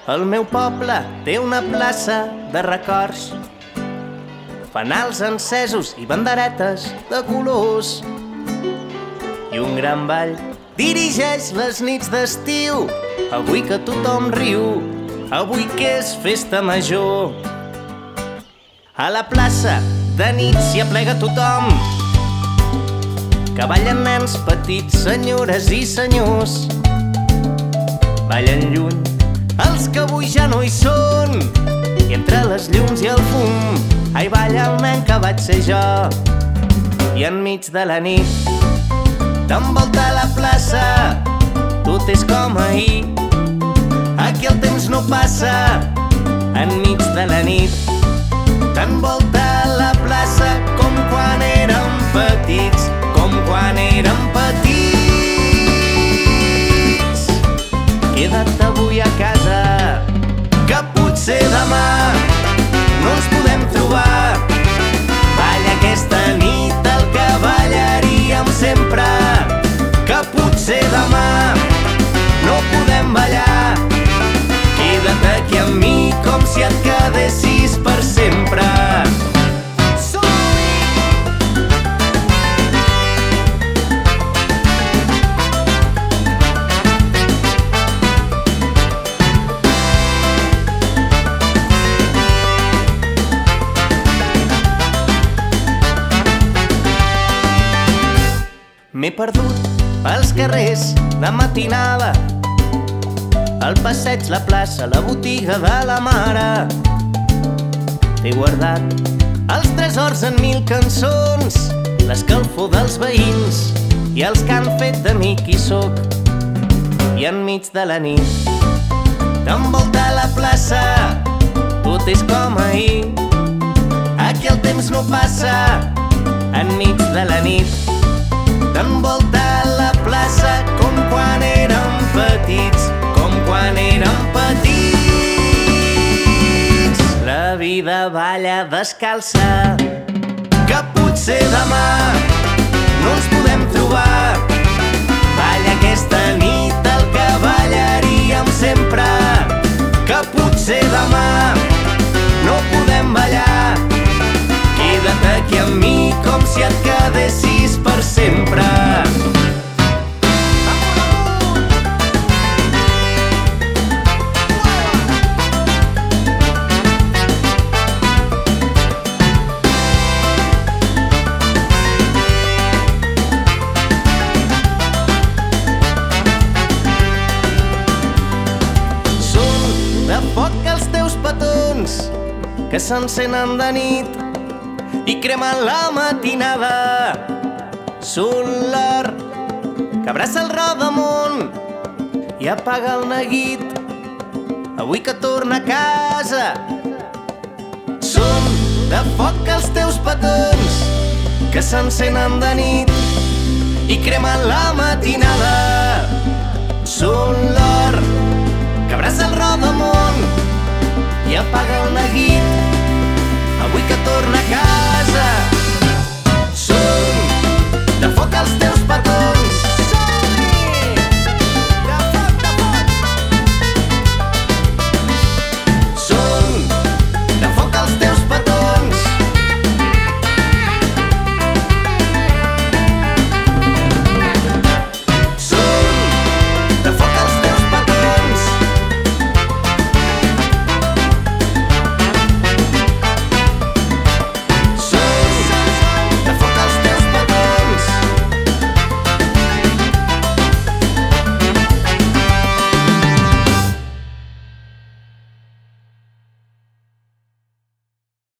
El meu poble té una plaça de records, fanals encesos i banderetes de colors, i un gran ball dirigeix les nits d'estiu. Avui que tothom riu, avui que és festa major. A la plaça de nit s'hi aplega tothom, que ballen nens petits, senyores i senyors. Ballen lluny els que avui ja no hi són, i entre les llums i el fum, ai, balla el nen que vaig ser jo. I enmig de la nit t'envolta la plaça, tot és com ahir, aquí el temps no passa. Enmig de la nit t'envolta la plaça com quan érem petits, com quan érem petits. Queda't avui a casa, que potser demà no ens podem trobar. Balla aquesta nit el que ballaríem sempre, que potser demà no podem ballar. Queda't aquí amb mi com si et quedessis per sempre. M'he perdut pels carrers de matinada, el passeig, la plaça, la botiga de la mare. T'he guardat els tresors en 1000 cançons, l'escalfor dels veïns i els que han fet de mi qui sóc. I enmig de la nit t'envolta la plaça, tot és com ahir, aquí el temps no passa. Enmig de la nit t'envolta la plaça com quan érem petits, com quan érem petits. La vida balla descalça, que potser demà no ens podem trobar. Balla aquesta nit el que ballaríem sempre, que potser demà no podem ballar. Queda't aquí amb mi com si et quedessis per sempre. Són de foc els teus petons que s'encenen de nit i cremen la matinada. Són l'or que abraça el rodamón i apaga el neguit avui que torna a casa. Són de foc els teus petons que s'encenen de nit i cremen la matinada. Són l'or que abraça el rodamón i apaga el neguit